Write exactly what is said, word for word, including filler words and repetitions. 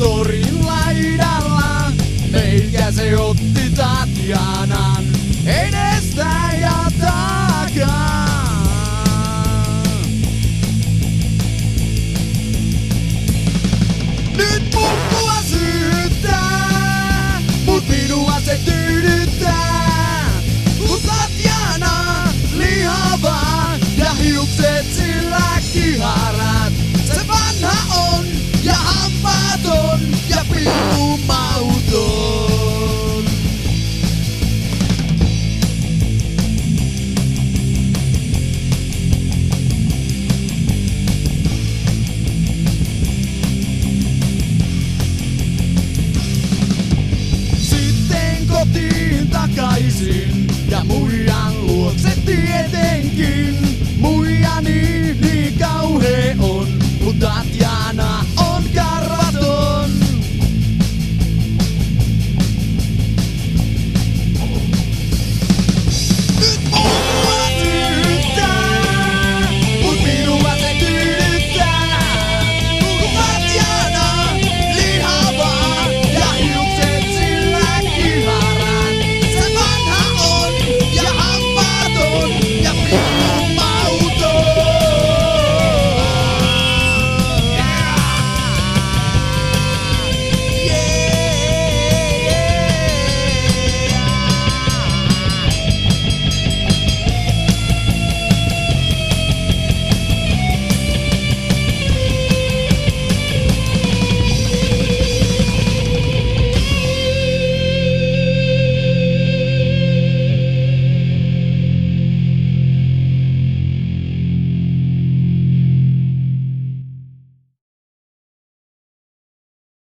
torin laidalla. Meikäse otti Tatjanan edestä ja takaa. Nyt mukkua syyttää, mut minua se tyydyttää. Kun Tatjana lihava ja hiukset sillä kiharat. Se vanha on ja hampaaton ja pilkumauton. Sitten kotiin takaisin ja muijan luokse tietenkin. Muijani niin kauhea on.